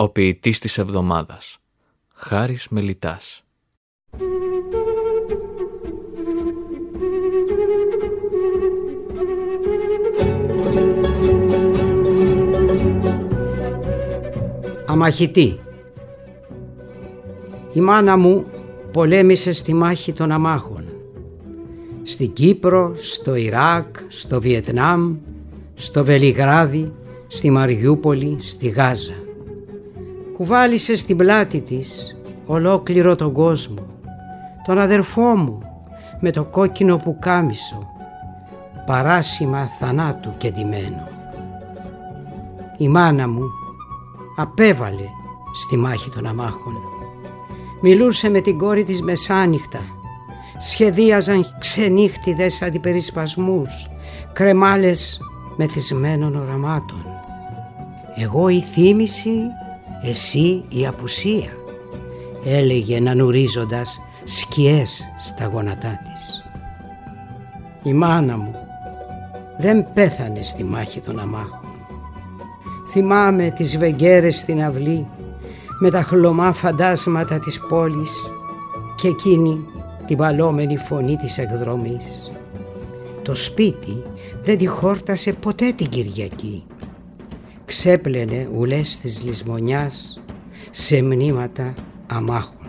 Ο ποιητής της εβδομάδας, Χάρης Μελιτάς. Αμαχητή. Η μάνα μου πολέμησε στη μάχη των αμάχων. Στην Κύπρο, στο Ιράκ, στο Βιετνάμ, στο Βελιγράδι, στη Μαριούπολη, στη Γάζα. Κουβάλισε στην πλάτη της ολόκληρο τον κόσμο, τον αδερφό μου με το κόκκινο πουκάμισο, παράσημα θανάτου κεντυμένο. Η μάνα μου απέβαλε στη μάχη των αμάχων. Μιλούσε με την κόρη της μεσάνυχτα. Σχεδίαζαν ξενύχτιδες αντιπερισπασμούς, κρεμάλες μεθυσμένων οραμάτων. Εγώ η θύμηση, εσύ η απουσία, έλεγε νανουρίζοντας σκιές στα γόνατά της. Η μάνα μου δεν πέθανε στη μάχη των αμάχων. Θυμάμαι τις βεγγέρες στην αυλή με τα χλωμά φαντάσματα της πόλης και εκείνη την παλόμενη φωνή της εκδρομής. Το σπίτι δεν τη χόρτασε ποτέ την Κυριακή. Ξέπλαινε ουλές της λησμονιάς σε μνήματα αμάχων.